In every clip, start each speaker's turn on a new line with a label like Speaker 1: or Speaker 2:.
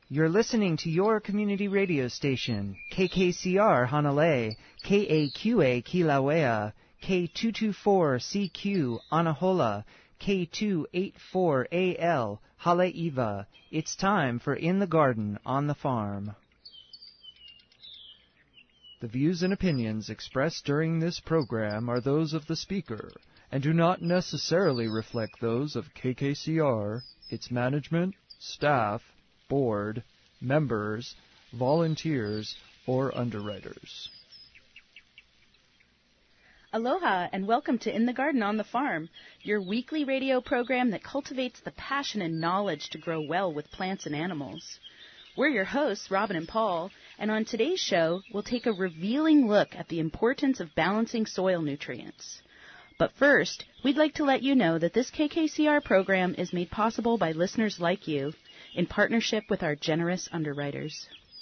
Speaker 1: You're listening to your community radio station, KKCR Hanalei, KAQA Kilauea, K224CQ Anahola, K284AL Haleiwa. It's time for In the Garden on the Farm. The views and opinions expressed during this program are those of the speaker and do not necessarily reflect those of KKCR, its management, staff, board, members, volunteers, or underwriters.
Speaker 2: Aloha and welcome to In the Garden on the Farm, your weekly radio program that cultivates the passion and knowledge to grow well with plants and animals. We're your hosts, Robin and Paul, and on today's show, we'll take a revealing look at the importance of balancing soil nutrients. But first, we'd like to let you know that this KKCR program is made possible by listeners like you, in partnership with our generous underwriters.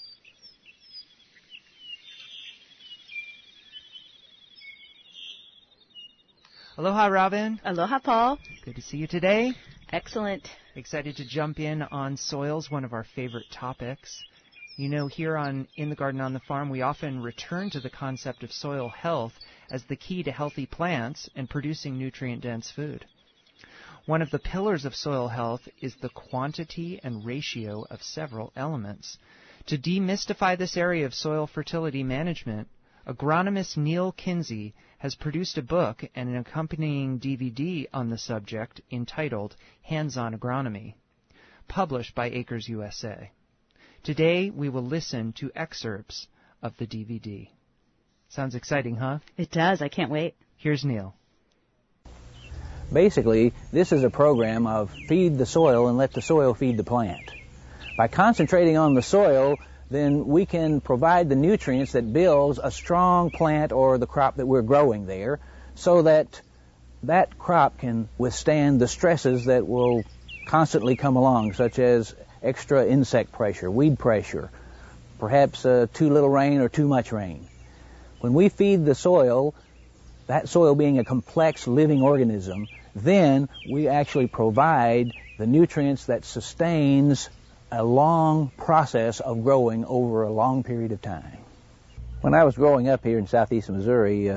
Speaker 1: Aloha, Robin.
Speaker 2: Aloha, Paul.
Speaker 1: Good to see you today.
Speaker 2: Excellent.
Speaker 1: Excited to jump in on soils, one of our favorite topics. You know, here on In the Garden on the Farm, we often return to the concept of soil health as the key to healthy plants and producing nutrient-dense food. One of the pillars of soil health is the quantity and ratio of several elements. To demystify this area of soil fertility management, agronomist Neil Kinsey has produced a book and an accompanying DVD on the subject entitled Hands-on Agronomy, published by Acres USA. Today, we will listen to excerpts of the DVD. Sounds exciting, huh?
Speaker 2: It does. I can't wait.
Speaker 1: Here's Neil.
Speaker 3: Basically, this is a program of feed the soil and let the soil feed the plant. By concentrating on the soil, then we can provide the nutrients that builds a strong plant or the crop that we're growing there so that that crop can withstand the stresses that will constantly come along, such as extra insect pressure, weed pressure, perhaps too little rain or too much rain. When we feed the soil, that soil being a complex living organism, then we actually provide the nutrients that sustains a long process of growing over a long period of time. When I was growing up here in southeast Missouri,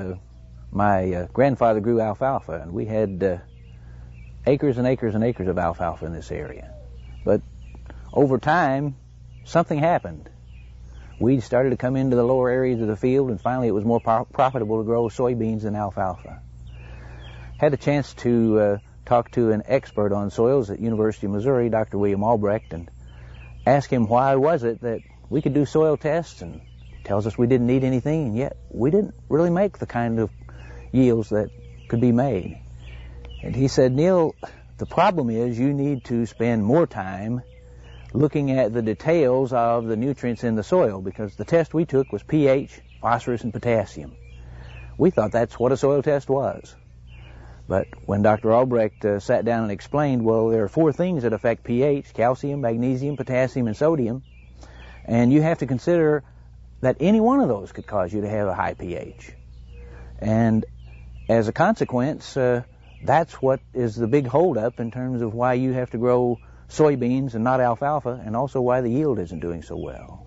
Speaker 3: my grandfather grew alfalfa, and we had acres and acres and acres of alfalfa in this area. But over time, something happened. Weeds started to come into the lower areas of the field, and finally it was more profitable to grow soybeans than alfalfa. Had a chance to talk to an expert on soils at University of Missouri, Dr. William Albrecht, and ask him why was it that we could do soil tests and tells us we didn't need anything, and yet we didn't really make the kind of yields that could be made. And he said, Neil, the problem is you need to spend more time looking at the details of the nutrients in the soil, because the test we took was pH, phosphorus, and potassium. We thought that's what a soil test was. But when Dr. Albrecht sat down and explained, well, there are 4 things that affect pH: calcium, magnesium, potassium, and sodium. And you have to consider that any one of those could cause you to have a high pH. And as a consequence, that's what is the big holdup in terms of why you have to grow soybeans and not alfalfa, and also why the yield isn't doing so well.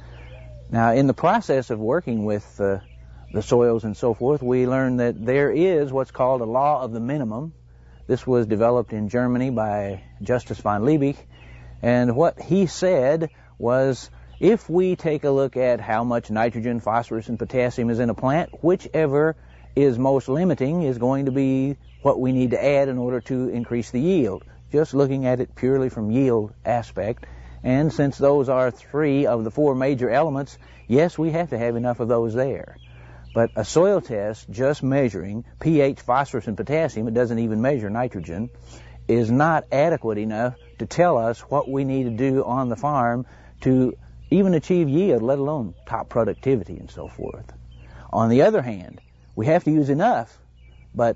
Speaker 3: Now, in the process of working with the soils and so forth, we learned that there is what's called a law of the minimum. This was developed in Germany by Justus von Liebig, and what he said was, if we take a look at how much nitrogen, phosphorus, and potassium is in a plant, whichever is most limiting is going to be what we need to add in order to increase the yield, just looking at it purely from yield aspect. And since those are 3 of the 4 major elements, yes, we have to have enough of those there. But a soil test just measuring pH, phosphorus, and potassium, it doesn't even measure nitrogen, is not adequate enough to tell us what we need to do on the farm to even achieve yield, let alone top productivity and so forth. On the other hand, we have to use enough, but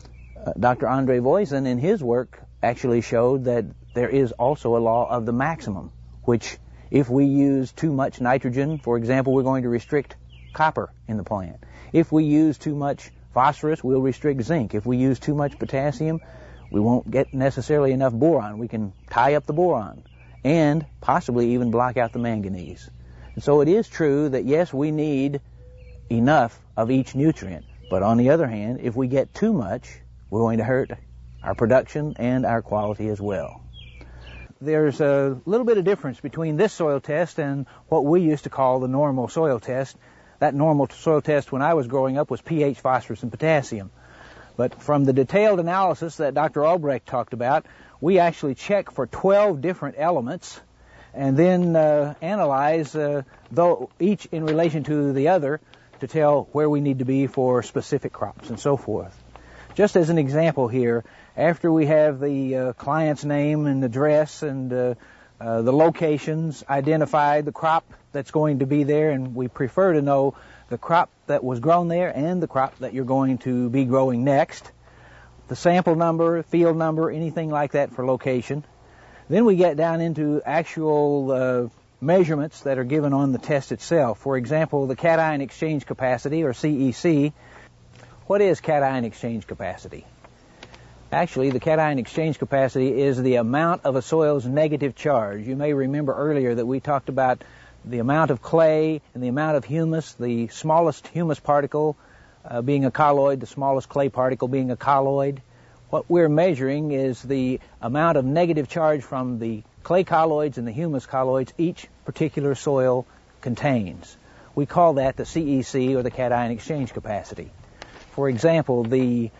Speaker 3: Dr. Andre Voisin in his work actually showed that there is also a law of the maximum, which if we use too much nitrogen, for example, we're going to restrict copper in the plant. If we use too much phosphorus, we'll restrict zinc. If we use too much potassium, we won't get necessarily enough boron. We can tie up the boron. and possibly even block out the manganese. And so it is true that, yes, we need enough of each nutrient. But on the other hand, if we get too much, we're going to hurt our production and our quality as well. There's a little bit of difference between this soil test and what we used to call the normal soil test. That normal soil test when I was growing up was pH, phosphorus, and potassium. But from the detailed analysis that Dr. Albrecht talked about, we actually check for 12 different elements and then analyze each in relation to the other to tell where we need to be for specific crops and so forth. Just as an example here, after we have the client's name and address and the locations identified, the crop that's going to be there, and we prefer to know the crop that was grown there and the crop that you're going to be growing next, the sample number, field number, anything like that for location. Then we get down into actual measurements that are given on the test itself. For example, the cation exchange capacity, or CEC. What is cation exchange capacity? Actually, the cation exchange capacity is the amount of a soil's negative charge. You may remember earlier that we talked about the amount of clay and the amount of humus, the smallest humus particle being a colloid, the smallest clay particle being a colloid. What we're measuring is the amount of negative charge from the clay colloids and the humus colloids each particular soil contains. We call that the CEC, or the cation exchange capacity. For example, the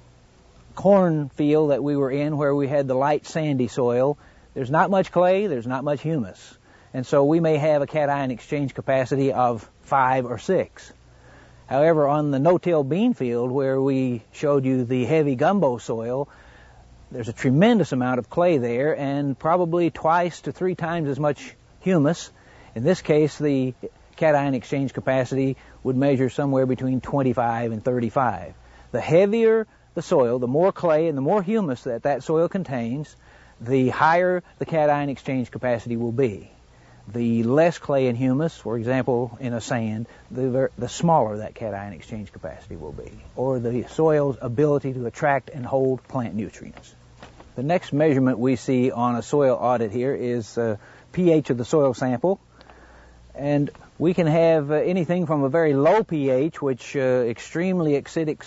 Speaker 3: corn field that we were in, where we had the light sandy soil, there's not much clay, there's not much humus. And so we may have a cation exchange capacity of 5 or 6. However, on the no-till bean field, where we showed you the heavy gumbo soil, there's a tremendous amount of clay there and probably 2 to 3 times as much humus. In this case, the cation exchange capacity would measure somewhere between 25 and 35. The heavier the soil, the more clay and the more humus that soil contains, the higher the cation exchange capacity will be. The less clay and humus, for example, in a sand, the smaller that cation exchange capacity will be, or the soil's ability to attract and hold plant nutrients. The next measurement we see on a soil audit here is pH of the soil sample. And we can have anything from a very low pH, which extremely acidic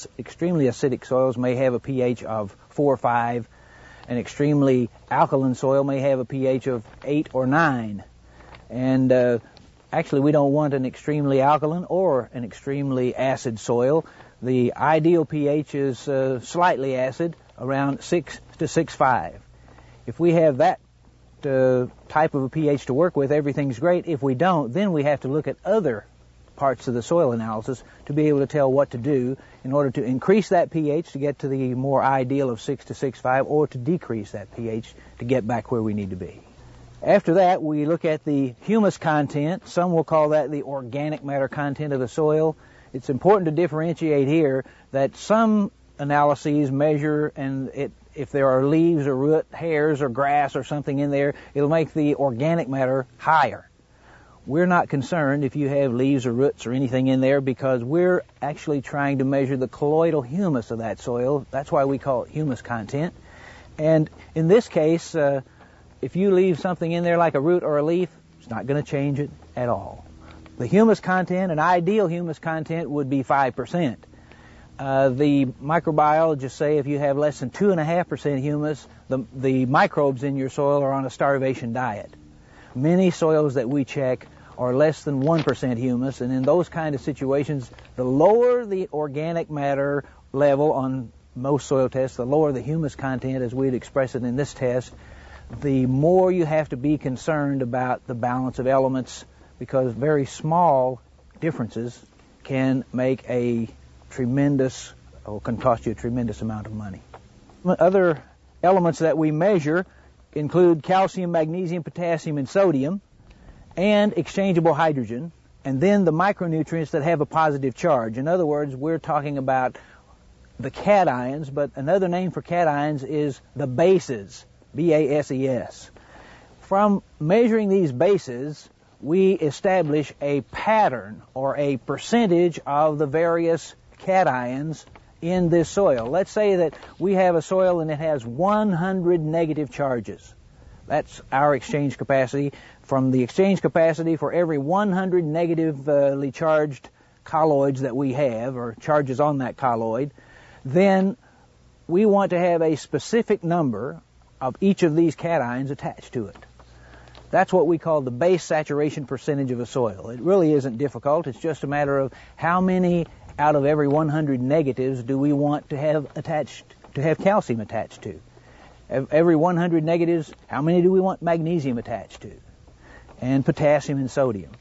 Speaker 3: soils may have a pH of 4 or 5. An extremely alkaline soil may have a pH of 8 or 9. And actually, we don't want an extremely alkaline or an extremely acid soil. The ideal pH is slightly acid, around 6 to 6.5. If we have that type of a pH to work with, everything's great. If we don't, then we have to look at other parts of the soil analysis to be able to tell what to do in order to increase that pH to get to the more ideal of 6 to 6.5, or to decrease that pH to get back where we need to be. After that, we look at the humus content. Some will call that the organic matter content of the soil. It's important to differentiate here that some analyses measure, and if there are leaves or root hairs or grass or something in there, it'll make the organic matter higher. We're not concerned if you have leaves or roots or anything in there, because we're actually trying to measure the colloidal humus of that soil. That's why we call it humus content. And in this case, if you leave something in there like a root or a leaf, it's not going to change it at all. The humus content, an ideal humus content, would be 5%. The microbiologists say if you have less than 2.5% humus, the microbes in your soil are on a starvation diet. Many soils that we check are less than 1% humus, and in those kind of situations, the lower the organic matter level on most soil tests, the lower the humus content as we'd express it in this test, the more you have to be concerned about the balance of elements, because very small differences can make a tremendous, or can cost you a tremendous amount of money. Other elements that we measure include calcium, magnesium, potassium, and sodium, and exchangeable hydrogen, and then the micronutrients that have a positive charge. In other words, we're talking about the cations, but another name for cations is the bases, B-A-S-E-S. From measuring these bases, we establish a pattern or a percentage of the various cations in this soil. Let's say that we have a soil and it has 100 negative charges. That's our exchange capacity. From the exchange capacity for every 100 negatively charged colloids that we have, or charges on that colloid, then we want to have a specific number of each of these cations attached to it. That's what we call the base saturation percentage of a soil. It really isn't difficult. It's just a matter of how many out of every 100 negatives do we want to have calcium attached to. Every 100 negatives, how many do we want magnesium attached to? And potassium and sodium.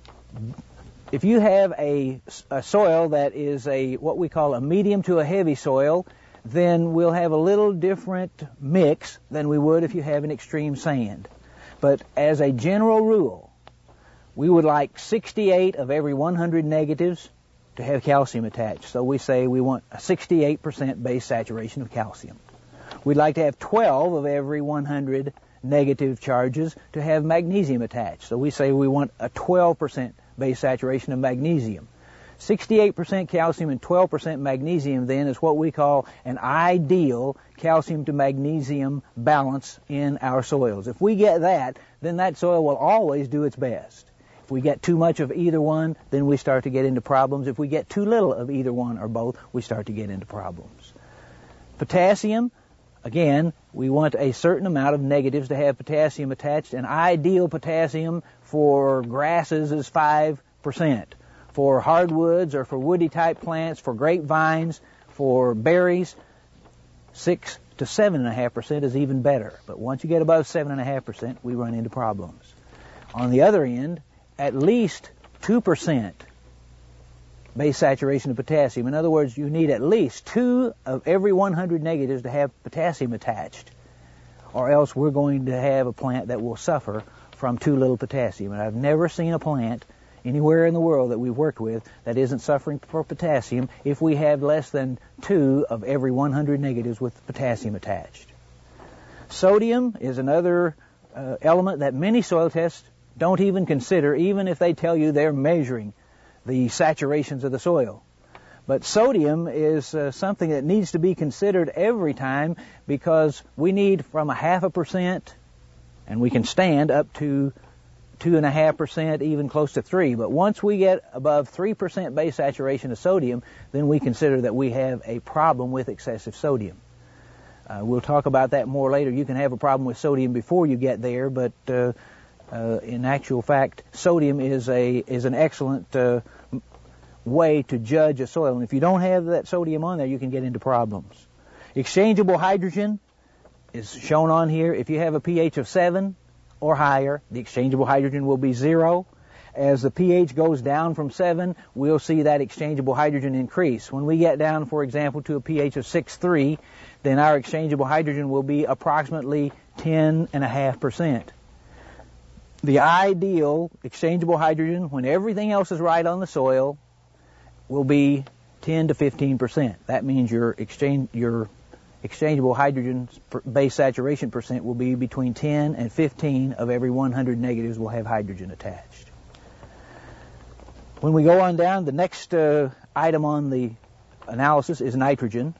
Speaker 3: If you have a soil that is what we call a medium to a heavy soil, then we'll have a little different mix than we would if you have an extreme sand. But as a general rule, we would like 68 of every 100 negatives to have calcium attached. So we say we want a 68% base saturation of calcium. We'd like to have 12 of every 100 negative charges to have magnesium attached. So we say we want a 12% base saturation of magnesium. 68% calcium and 12% magnesium then is what we call an ideal calcium to magnesium balance in our soils. If we get that, then that soil will always do its best. If we get too much of either one, then we start to get into problems. If we get too little of either one or both, we start to get into problems. Potassium, again, we want a certain amount of negatives to have potassium attached. An ideal potassium for grasses is 5%. For hardwoods or for woody type plants, for grapevines, for berries, 6 to 7.5% is even better. But once you get above 7.5%, we run into problems. On the other end, at least 2% base saturation of potassium. In other words, you need at least 2 of every 100 negatives to have potassium attached, or else we're going to have a plant that will suffer from too little potassium. And I've never seen a plant anywhere in the world that we've worked with that isn't suffering for potassium if we have less than 2 of every 100 negatives with potassium attached. Sodium is another element that many soil tests don't even consider, even if they tell you they're measuring the saturations of the soil. But sodium is something that needs to be considered every time, because we need from 0.5%, and we can stand up to 2.5%, even close to 3%. But once we get above 3% base saturation of sodium, then we consider that we have a problem with excessive sodium. We'll talk about that more later. You can have a problem with sodium before you get there, but in actual fact, sodium is an excellent way to judge a soil. And if you don't have that sodium on there, you can get into problems. Exchangeable hydrogen is shown on here. If you have a pH of 7 or higher, the exchangeable hydrogen will be 0. As the pH goes down from 7, we'll see that exchangeable hydrogen increase. When we get down, for example, to a pH of 6.3, then our exchangeable hydrogen will be approximately 10.5%. The ideal exchangeable hydrogen, when everything else is right on the soil, will be 10 to 15%. That means your exchangeable hydrogen base saturation percent will be between 10 and 15 of every 100 negatives will have hydrogen attached. When we go on down, the next item on the analysis is nitrogen.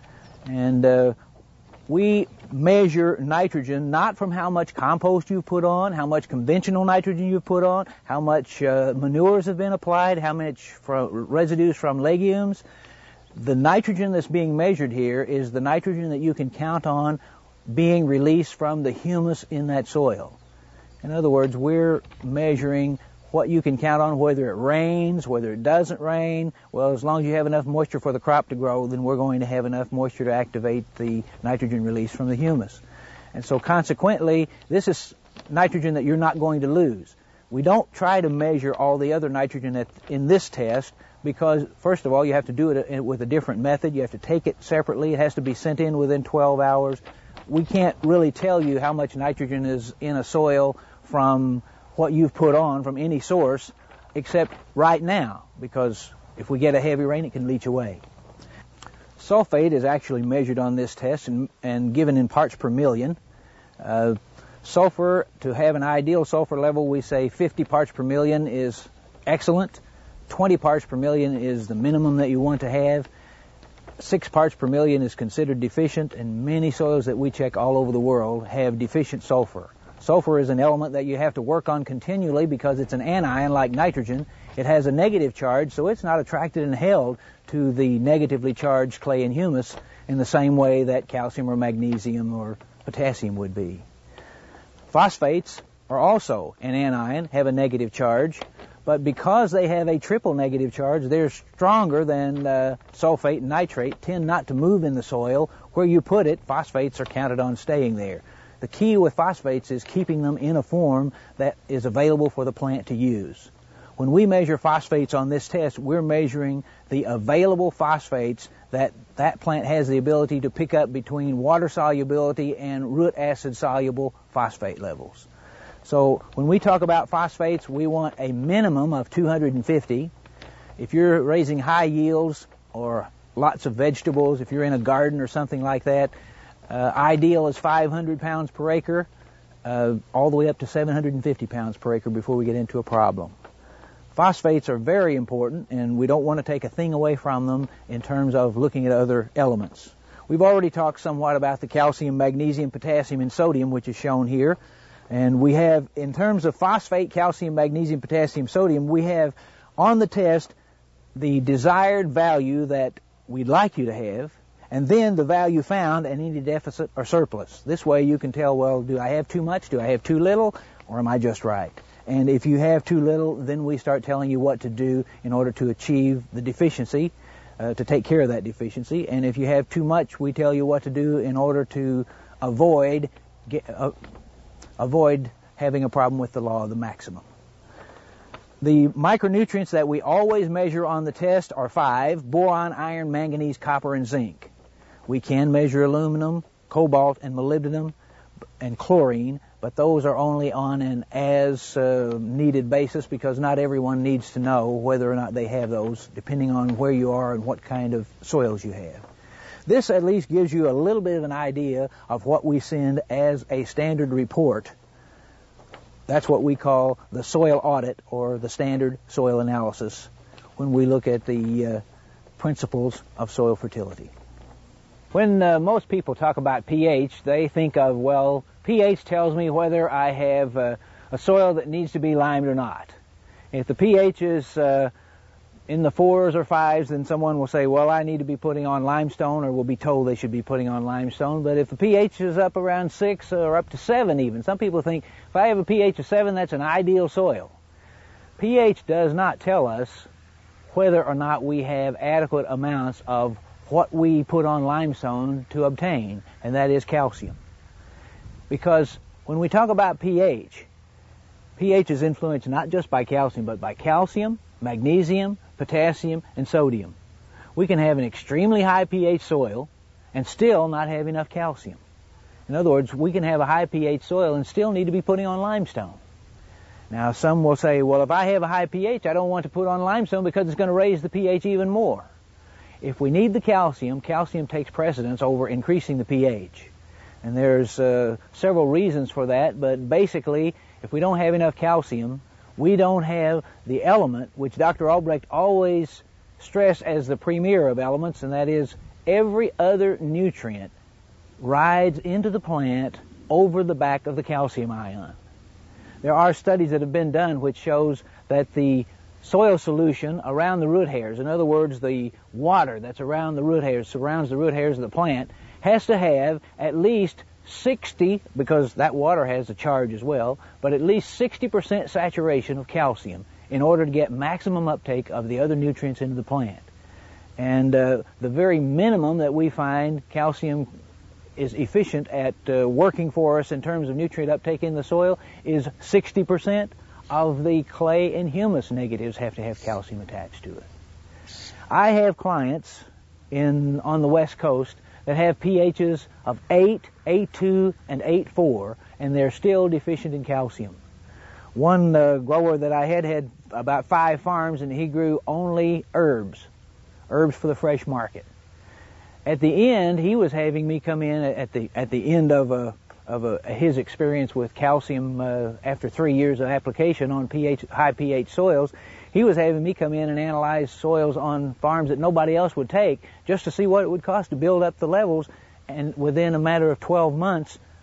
Speaker 3: And we measure nitrogen not from how much compost you've put on, how much conventional nitrogen you've put on, how much manures have been applied, how much residues from legumes. The nitrogen that's being measured here is the nitrogen that you can count on being released from the humus in that soil. In other words, we're measuring what you can count on, whether it rains, whether it doesn't rain. Well, as long as you have enough moisture for the crop to grow, then we're going to have enough moisture to activate the nitrogen release from the humus. And so consequently, this is nitrogen that you're not going to lose. We don't try to measure all the other nitrogen in this test, because, first of all, you have to do it with a different method. You have to take it separately. It has to be sent in within 12 hours. We can't really tell you how much nitrogen is in a soil from what you've put on from any source, except right now, because if we get a heavy rain, it can leach away. Sulfate is actually measured on this test and given in parts per million. Sulfur, to have an ideal sulfur level, we say 50 parts per million is excellent. 20 parts per million is the minimum that you want to have. 6 parts per million is considered deficient, and many soils that we check all over the world have deficient sulfur. Sulfur is an element that you have to work on continually because it's an anion like nitrogen. It has a negative charge, so it's not attracted and held to the negatively charged clay and humus in the same way that calcium or magnesium or potassium would be. Phosphates are also an anion, have a negative charge, but because they have a triple negative charge, they're stronger than sulfate and nitrate, tend not to move in the soil. Where you put it, phosphates are counted on staying there. The key with phosphates is keeping them in a form that is available for the plant to use. When we measure phosphates on this test, we're measuring the available phosphates that plant has the ability to pick up between water solubility and root acid soluble phosphate levels. So when we talk about phosphates, we want a minimum of 250. If you're raising high yields or lots of vegetables, if you're in a garden or something like that, ideal is 500 pounds per acre, all the way up to 750 pounds per acre before we get into a problem. Phosphates are very important, and we don't want to take a thing away from them in terms of looking at other elements. We've already talked somewhat about the calcium, magnesium, potassium, and sodium, which is shown here. And we have, in terms of phosphate, calcium, magnesium, potassium, sodium, we have on the test the desired value that we'd like you to have, and then the value found and any deficit or surplus. This way you can tell, well, do I have too much, do I have too little, or am I just right? And if you have too little, then we start telling you what to do in order to achieve the deficiency, to take care of that deficiency. And if you have too much, we tell you what to do in order to avoid having a problem with the law of the maximum. The micronutrients that we always measure on the test are 5: boron, iron, manganese, copper, and zinc. We can measure aluminum, cobalt, and molybdenum, and chlorine, but those are only on an as-needed basis because not everyone needs to know whether or not they have those, depending on where you are and what kind of soils you have. This at least gives you a little bit of an idea of what we send as a standard report. That's what we call the soil audit or the standard soil analysis when we look at the principles of soil fertility. When most people talk about pH, they think of, well, pH tells me whether I have a soil that needs to be limed or not. If the pH is in the 4s or 5s, then someone will say, well, I need to be putting on limestone, or will be told they should be putting on limestone. But if the pH is up around 6 or up to 7 even, some people think if I have a pH of 7, that's an ideal soil. pH does not tell us whether or not we have adequate amounts of what we put on limestone to obtain, and that is calcium. Because when we talk about pH, pH is influenced not just by calcium, but by calcium, magnesium, potassium, and sodium. We can have an extremely high pH soil and still not have enough calcium. In other words, we can have a high pH soil and still need to be putting on limestone. Now, some will say, well, if I have a high pH, I don't want to put on limestone because it's going to raise the pH even more. If we need the calcium, calcium takes precedence over increasing the pH. And there's several reasons for that, but basically, if we don't have enough calcium, we don't have the element which Dr. Albrecht always stressed as the premier of elements, and that is every other nutrient rides into the plant over the back of the calcium ion. There are studies that have been done which shows that the soil solution around the root hairs, in other words, the water that's around the root hairs, surrounds the root hairs of the plant, has to have at least 60, because that water has a charge as well, but at least 60% saturation of calcium in order to get maximum uptake of the other nutrients into the plant. And the very minimum that we find calcium is efficient at working for us in terms of nutrient uptake in the soil is 60% of the clay and humus negatives have to have calcium attached to it. I have clients on the West Coast that have pHs of 8, 8.2, and 8.4, and they're still deficient in calcium. One grower that I had about 5 farms, and he grew only herbs for the fresh market. At the end, he was having me come in at the end of his experience with calcium after 3 years of application on high pH soils. He was having me come in and analyze soils on farms that nobody else would take just to see what it would cost to build up the levels, and within a matter of 12 months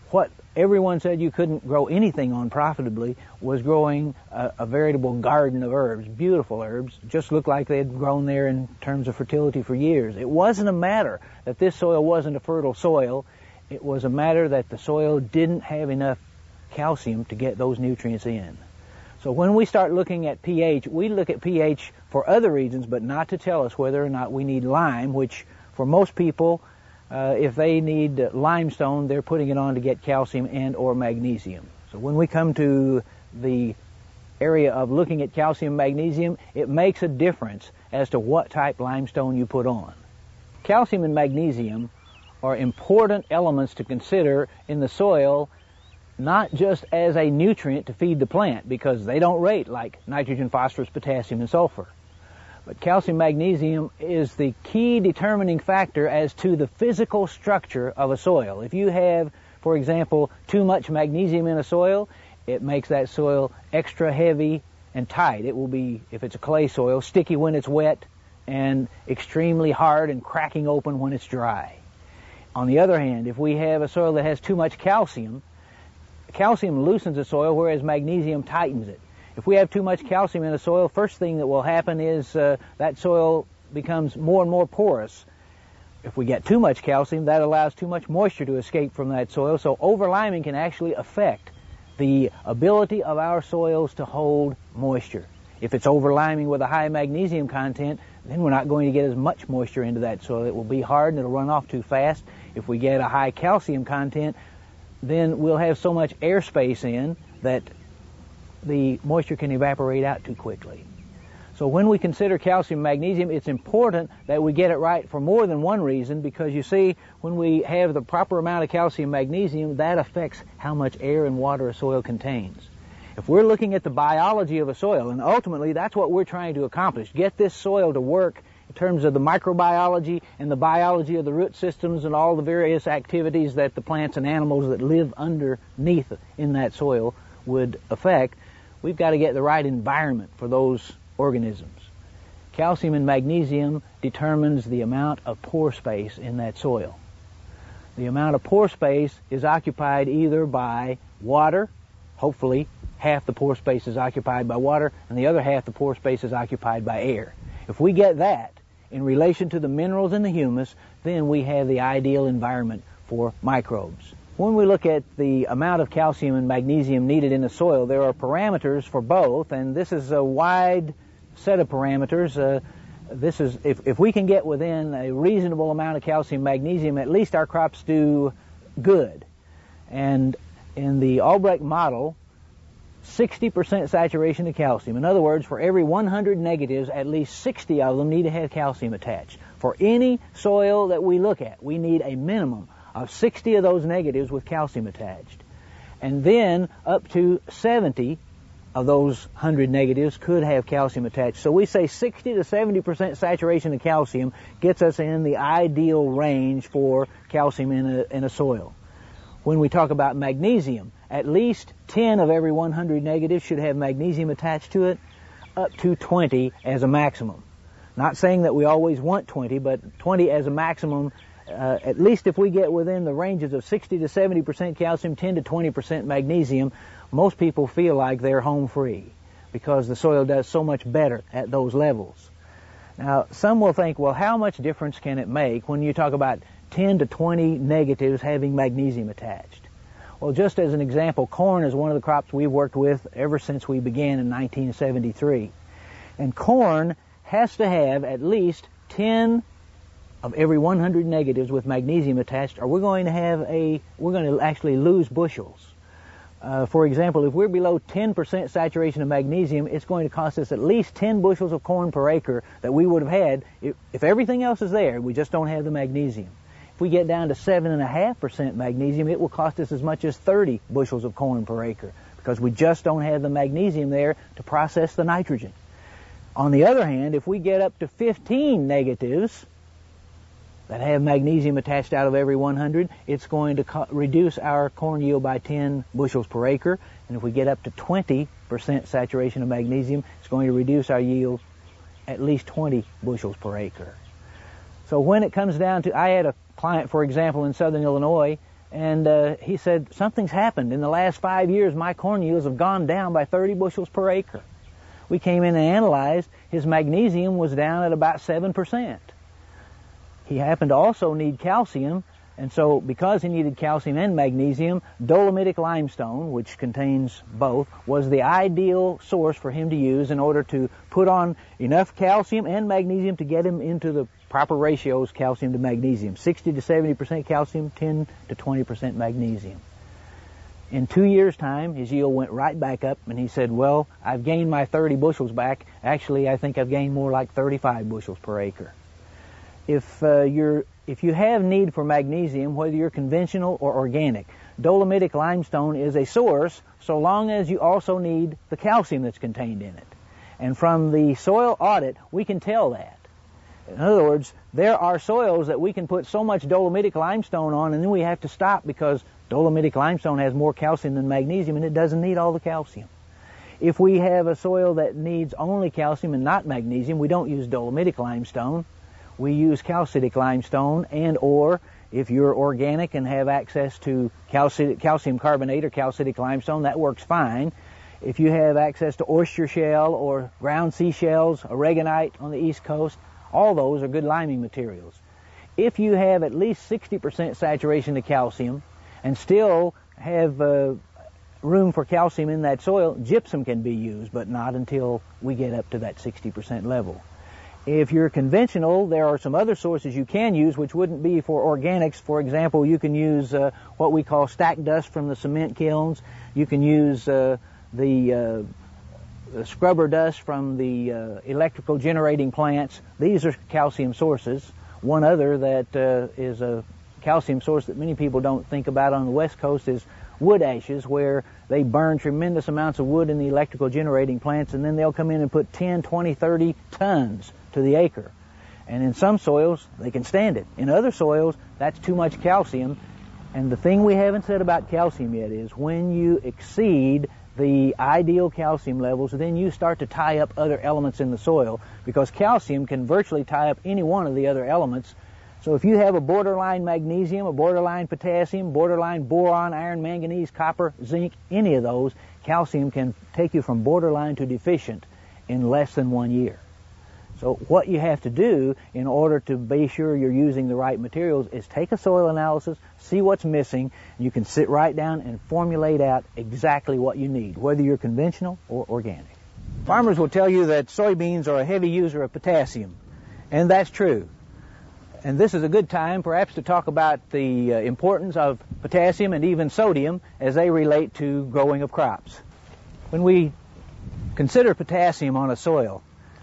Speaker 3: what everyone said you couldn't grow anything on profitably was growing a veritable garden of herbs, beautiful herbs, just looked like they had grown there in terms of fertility for years. It wasn't a matter that this soil wasn't a fertile soil. It was a matter that the soil didn't have enough calcium to get those nutrients in. So when we start looking at pH, we look at pH for other reasons, but not to tell us whether or not we need lime, which for most people, if they need limestone, they're putting it on to get calcium and or magnesium. So when we come to the area of looking at calcium, magnesium, it makes a difference as to what type limestone you put on. Calcium and magnesium are important elements to consider in the soil, not just as a nutrient to feed the plant, because they don't rate like nitrogen, phosphorus, potassium, and sulfur. But calcium, magnesium is the key determining factor as to the physical structure of a soil. If you have, for example, too much magnesium in a soil, it makes that soil extra heavy and tight. It will be, if it's a clay soil, sticky when it's wet and extremely hard and cracking open when it's dry. On the other hand, if we have a soil that has too much calcium, calcium loosens the soil, whereas magnesium tightens it. If we have too much calcium in a soil, first thing that will happen is that soil becomes more and more porous. If we get too much calcium, that allows too much moisture to escape from that soil, so overliming can actually affect the ability of our soils to hold moisture. If it's overliming with a high magnesium content, then we're not going to get as much moisture into that soil. It will be hard and it'll run off too fast. If we get a high calcium content, then we'll have so much airspace in that the moisture can evaporate out too quickly. So when we consider calcium and magnesium, it's important that we get it right for more than one reason, because you see, when we have the proper amount of calcium and magnesium, that affects how much air and water a soil contains. If we're looking at the biology of a soil, and ultimately that's what we're trying to accomplish, get this soil to work in terms of the microbiology and the biology of the root systems and all the various activities that the plants and animals that live underneath in that soil would affect, we've got to get the right environment for those organisms. Calcium and magnesium determines the amount of pore space in that soil. The amount of pore space is occupied either by water, hopefully half the pore space is occupied by water, and the other half the pore space is occupied by air. If we get that in relation to the minerals in the humus, then we have the ideal environment for microbes. When we look at the amount of calcium and magnesium needed in the soil, there are parameters for both, and this is a wide set of parameters. This is if we can get within a reasonable amount of calcium and magnesium, at least our crops do good. And in the Albrecht model, 60% saturation of calcium. In other words, for every 100 negatives, at least 60 of them need to have calcium attached. For any soil that we look at, we need a minimum of 60 of those negatives with calcium attached. And then up to 70 of those 100 negatives could have calcium attached. So we say 60 to 70% saturation of calcium gets us in the ideal range for calcium in a soil. When we talk about magnesium, at least 10 of every 100 negatives should have magnesium attached to it, up to 20 as a maximum. Not saying that we always want 20, but 20 as a maximum. At least if we get within the ranges of 60 to 70% calcium, 10 to 20% magnesium, most people feel like they're home free because the soil does so much better at those levels. Now, some will think, well, how much difference can it make when you talk about 10 to 20 negatives having magnesium attached? Well, just as an example, corn is one of the crops we've worked with ever since we began in 1973. And corn has to have at least 10 of every 100 negatives with magnesium attached, or we're going to actually lose bushels. For example, if we're below 10% saturation of magnesium, it's going to cost us at least 10 bushels of corn per acre that we would have had if everything else is there, we just don't have the magnesium. If we get down to 7.5% magnesium, it will cost us as much as 30 bushels of corn per acre because we just don't have the magnesium there to process the nitrogen. On the other hand, if we get up to 15 negatives that have magnesium attached out of every 100, it's going to reduce our corn yield by 10 bushels per acre. And if we get up to 20% saturation of magnesium, it's going to reduce our yield at least 20 bushels per acre. So when it comes down to, I had a client, for example, in southern Illinois And he said, something's happened. In the last 5 years, my corn yields have gone down by 30 bushels per acre. We came in and analyzed. His magnesium was down at about 7%. He happened to also need calcium, and so because he needed calcium and magnesium, dolomitic limestone, which contains both, was the ideal source for him to use in order to put on enough calcium and magnesium to get him into the proper ratios, calcium to magnesium. 60 to 70% calcium, 10 to 20% magnesium. In 2 years' time, his yield went right back up, and he said, well, I've gained my 30 bushels back. Actually, I think I've gained more like 35 bushels per acre. If you have need for magnesium, whether you're conventional or organic, dolomitic limestone is a source so long as you also need the calcium that's contained in it. And from the soil audit, we can tell that. In other words, there are soils that we can put so much dolomitic limestone on and then we have to stop because dolomitic limestone has more calcium than magnesium and it doesn't need all the calcium. If we have a soil that needs only calcium and not magnesium, we don't use dolomitic limestone. We use calcitic limestone, and or if you're organic and have access to calcium carbonate or calcitic limestone, that works fine. If you have access to oyster shell or ground seashells, aragonite on the East Coast, all those are good liming materials. If you have at least 60% saturation of calcium and still have room for calcium in that soil, gypsum can be used, but not until we get up to that 60% level. If you're conventional, there are some other sources you can use which wouldn't be for organics. For example, you can use what we call stack dust from the cement kilns. You can use the scrubber dust from the electrical generating plants. These are calcium sources. One other that is a calcium source that many people don't think about on the West Coast is wood ashes, where they burn tremendous amounts of wood in the electrical generating plants, and then they'll come in and put 10, 20, 30 tons to the acre. And in some soils, they can stand it. In other soils, that's too much calcium. And the thing we haven't said about calcium yet is when you exceed the ideal calcium levels, then you start to tie up other elements in the soil, because calcium can virtually tie up any one of the other elements. So if you have a borderline magnesium, a borderline potassium, borderline boron, iron, manganese, copper, zinc, any of those, calcium can take you from borderline to deficient in less than 1 year. So what you have to do in order to be sure you're using the right materials is take a soil analysis, see what's missing, and you can sit right down and formulate out exactly what you need, whether you're conventional or organic. Farmers will tell you that soybeans are a heavy user of potassium, and that's true. And this is a good time perhaps to talk about the importance of potassium and even sodium as they relate to growing of crops. When we consider potassium on a soil,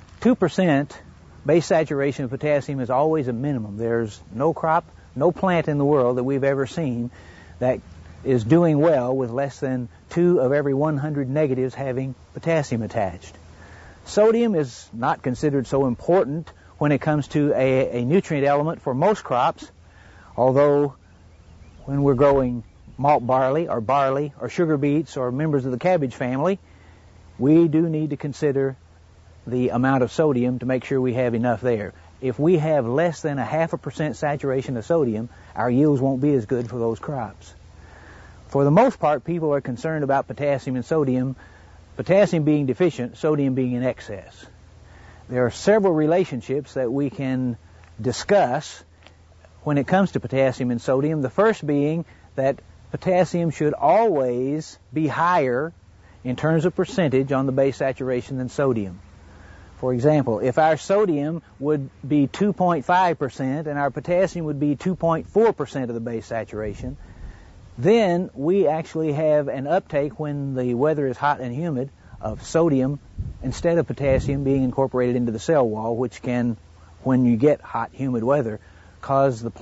Speaker 3: 2% base saturation of potassium is always a minimum. There's no crop, no plant in the world that we've ever seen that is doing well with less than 2 of every 100 negatives having potassium attached. Sodium is not considered so important when it comes to a nutrient element for most crops, although when we're growing malt barley or sugar beets or members of the cabbage family, we do need to consider the amount of sodium to make sure we have enough there. If we have less than 0.5% saturation of sodium, our yields won't be as good for those crops. For the most part, people are concerned about potassium and sodium, potassium being deficient, sodium being in excess. There are several relationships that we can discuss when it comes to potassium and sodium. The first being that potassium should always be higher in terms of percentage on the base saturation than sodium. For example, if our sodium would be 2.5% and our potassium would be 2.4% of the base saturation, then we actually have an uptake when the weather is hot and humid of sodium instead of potassium being incorporated into the cell wall, which can, when you get hot, humid weather, cause the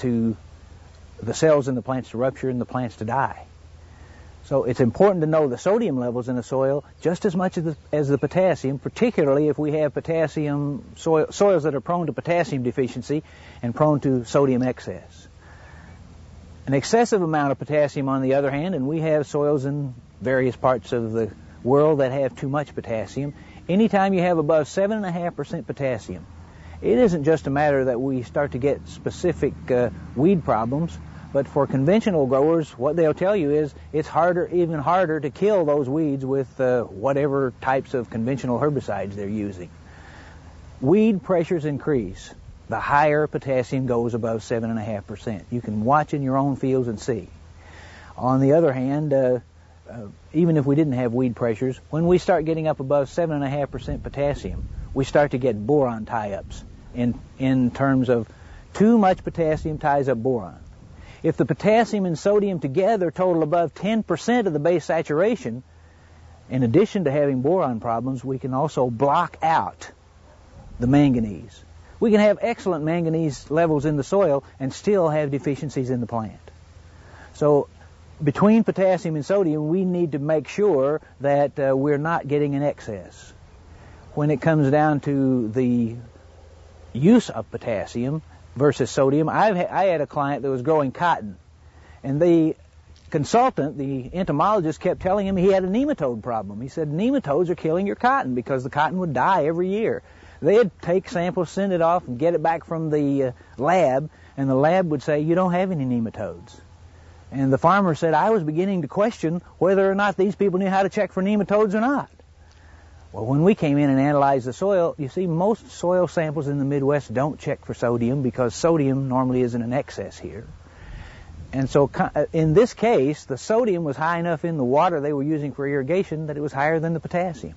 Speaker 3: cells in the plants to rupture and the plants to die. So it's important to know the sodium levels in the soil just as much as the potassium, particularly if we have potassium soils that are prone to potassium deficiency and prone to sodium excess. An excessive amount of potassium, on the other hand, and we have soils in various parts of the world that have too much potassium. Anytime you have above 7.5% potassium, it isn't just a matter that we start to get specific weed problems, But for conventional growers, what they'll tell you is it's even harder to kill those weeds with whatever types of conventional herbicides they're using. Weed pressures increase the higher potassium goes above 7.5%. You can watch in your own fields and see. On the other hand, even if we didn't have weed pressures, when we start getting up above 7.5% potassium, we start to get boron tie-ups in terms of too much potassium ties up boron. If the potassium and sodium together total above 10% of the base saturation, in addition to having boron problems, we can also block out the manganese. We can have excellent manganese levels in the soil and still have deficiencies in the plant. So between potassium and sodium, we need to make sure that we're not getting an excess. When it comes down to the use of potassium versus sodium, I had a client that was growing cotton, and the consultant, the entomologist, kept telling him he had a nematode problem. He said, nematodes are killing your cotton because the cotton would die every year. They'd take samples, send it off, and get it back from the lab, and the lab would say, you don't have any nematodes. And the farmer said, I was beginning to question whether or not these people knew how to check for nematodes or not. Well, when we came in and analyzed the soil, you see, most soil samples in the Midwest don't check for sodium because sodium normally isn't in excess here. And so in this case, the sodium was high enough in the water they were using for irrigation that it was higher than the potassium.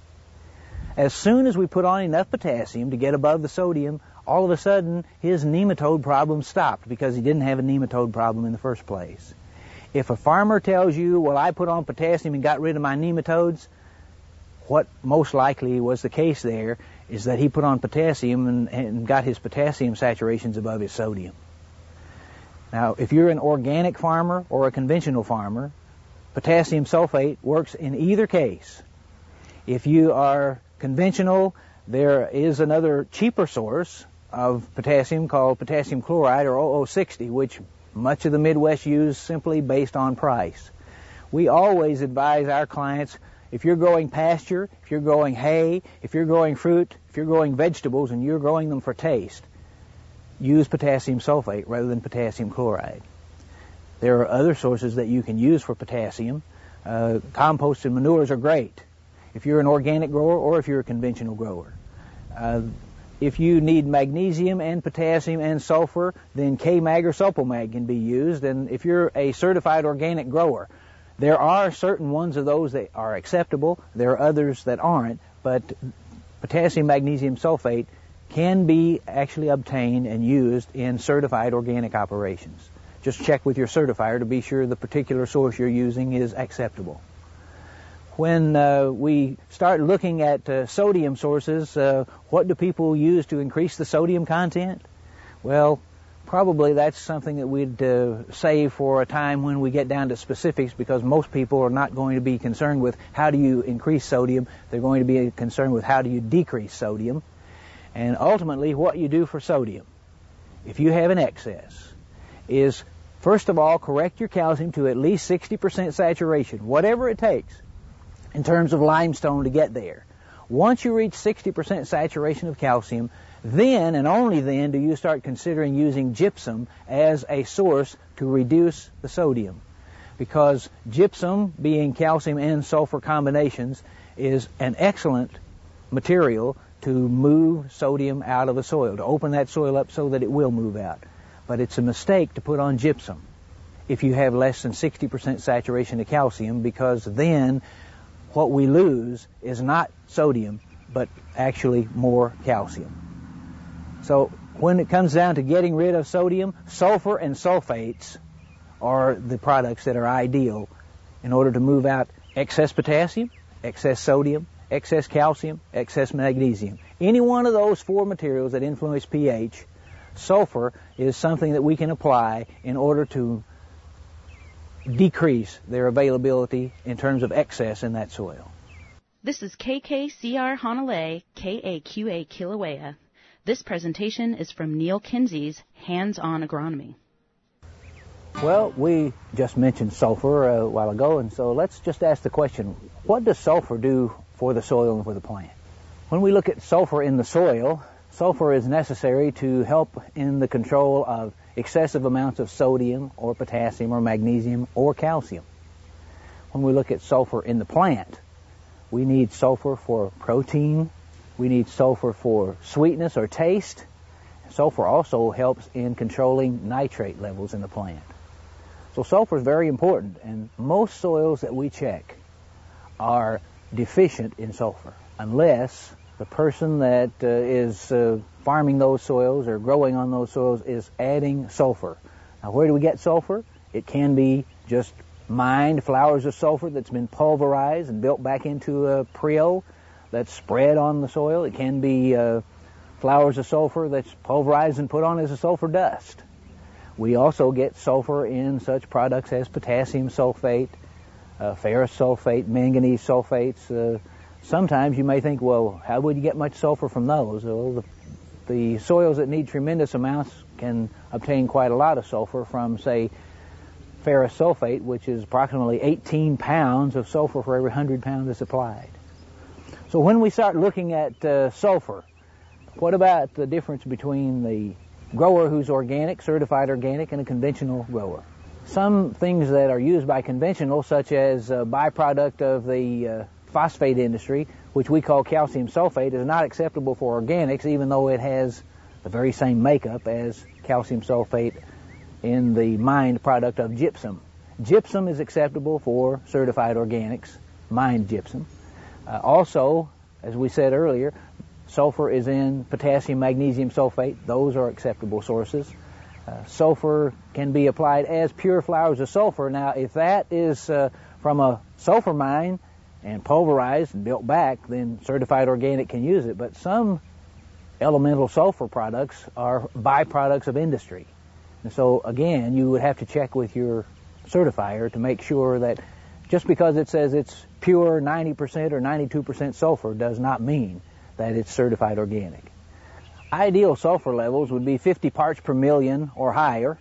Speaker 3: As soon as we put on enough potassium to get above the sodium, all of a sudden his nematode problem stopped because he didn't have a nematode problem in the first place. If a farmer tells you, well, I put on potassium and got rid of my nematodes, what most likely was the case there is that he put on potassium and got his potassium saturations above his sodium. Now, if you're an organic farmer or a conventional farmer, potassium sulfate works in either case. If you are conventional, there is another cheaper source of potassium called potassium chloride, or OO60, which much of the Midwest use simply based on price. We always advise our clients, if you're growing pasture, if you're growing hay, if you're growing fruit, if you're growing vegetables and you're growing them for taste, use potassium sulfate rather than potassium chloride. There are other sources that you can use for potassium. Composted manures are great if you're an organic grower or if you're a conventional grower. If you need magnesium and potassium and sulfur, then K-Mag or Sulpomag can be used. And if you're a certified organic grower, there are certain ones of those that are acceptable. There are others that aren't. But potassium magnesium sulfate can be actually obtained and used in certified organic operations. Just check with your certifier to be sure the particular source you're using is acceptable. When we start looking at sodium sources, what do people use to increase the sodium content? Well, probably that's something that we'd save for a time when we get down to specifics, because most people are not going to be concerned with how do you increase sodium. They're going to be concerned with how do you decrease sodium. And ultimately, what you do for sodium, if you have an excess, is first of all correct your calcium to at least 60% saturation, whatever it takes in terms of limestone to get there. Once you reach 60% saturation of calcium, then and only then do you start considering using gypsum as a source to reduce the sodium. Because gypsum, being calcium and sulfur combinations, is an excellent material to move sodium out of the soil, to open that soil up so that it will move out. But it's a mistake to put on gypsum if you have less than 60% saturation of calcium, because then what we lose is not sodium, but actually more calcium. So when it comes down to getting rid of sodium, sulfur and sulfates are the products that are ideal in order to move out excess potassium, excess sodium, excess calcium, excess magnesium. Any one of those four materials that influence pH, sulfur is something that we can apply in order to decrease their availability in terms of excess in that soil.
Speaker 2: This is KKCR Honolulu, KAQA Kilauea. This presentation is from Neil Kinsey's Hands-On Agronomy.
Speaker 3: Well, we just mentioned sulfur a while ago, and so let's just ask the question, what does sulfur do for the soil and for the plant? When we look at sulfur in the soil, sulfur is necessary to help in the control of excessive amounts of sodium or potassium or magnesium or calcium. When we look at sulfur in the plant, we need sulfur for protein, we need sulfur for sweetness or taste. Sulfur also helps in controlling nitrate levels in the plant. So sulfur is very important, and most soils that we check are deficient in sulfur, unless the person that is farming those soils or growing on those soils is adding sulfur. Now, where do we get sulfur? It can be just mined flowers of sulfur that's been pulverized and built back into a prio that's spread on the soil. It can be flowers of sulfur that's pulverized and put on as a sulfur dust. We also get sulfur in such products as potassium sulfate, ferrous sulfate, manganese sulfates. Sometimes you may think, well, how would you get much sulfur from those? Well, the soils that need tremendous amounts can obtain quite a lot of sulfur from, say, ferrous sulfate, which is approximately 18 pounds of sulfur for every 100 pounds that's applied. So when we start looking at sulfur, what about the difference between the grower who's organic, certified organic, and a conventional grower? Some things that are used by conventional, such as a byproduct of the phosphate industry, which we call calcium sulfate, is not acceptable for organics, even though it has the very same makeup as calcium sulfate in the mined product of gypsum. Gypsum is acceptable for certified organics, mined gypsum. Also, as we said earlier, sulfur is in potassium magnesium sulfate. Those are acceptable sources. Sulfur can be applied as pure flowers of sulfur. Now, if that is from a sulfur mine and pulverized and built back, then certified organic can use it. But some elemental sulfur products are byproducts of industry. And so, again, you would have to check with your certifier to make sure that just because it says it's pure 90% or 92% sulfur does not mean that it's certified organic. Ideal sulfur levels would be 50 parts per million or higher.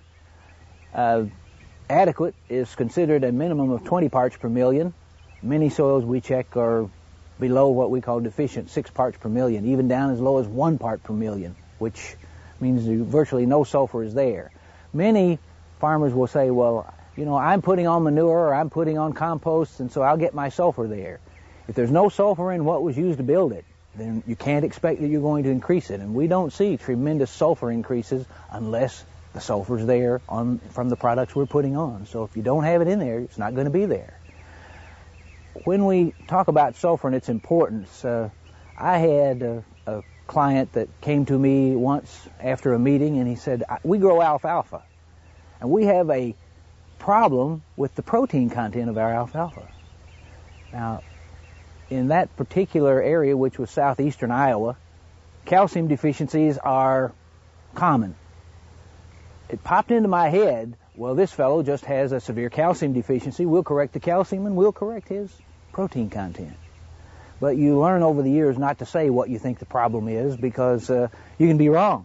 Speaker 3: Adequate is considered a minimum of 20 parts per million. Many soils we check are below what we call deficient, 6 parts per million, even down as low as 1 part per million, which means virtually no sulfur is there. Many farmers will say, well, you know, I'm putting on manure or I'm putting on compost, and so I'll get my sulfur there. If there's no sulfur in what was used to build it, then you can't expect that you're going to increase it. And we don't see tremendous sulfur increases unless the sulfur's there from the products we're putting on. So if you don't have it in there, it's not going to be there. When we talk about sulfur and its importance, I had a client that came to me once after a meeting, and he said, we grow alfalfa, and we have a problem with the protein content of our alfalfa. Now, in that particular area, which was southeastern Iowa, calcium deficiencies are common. It popped into my head, well, this fellow just has a severe calcium deficiency. We'll correct the calcium and we'll correct his protein content. But you learn over the years not to say what you think the problem is, because you can be wrong.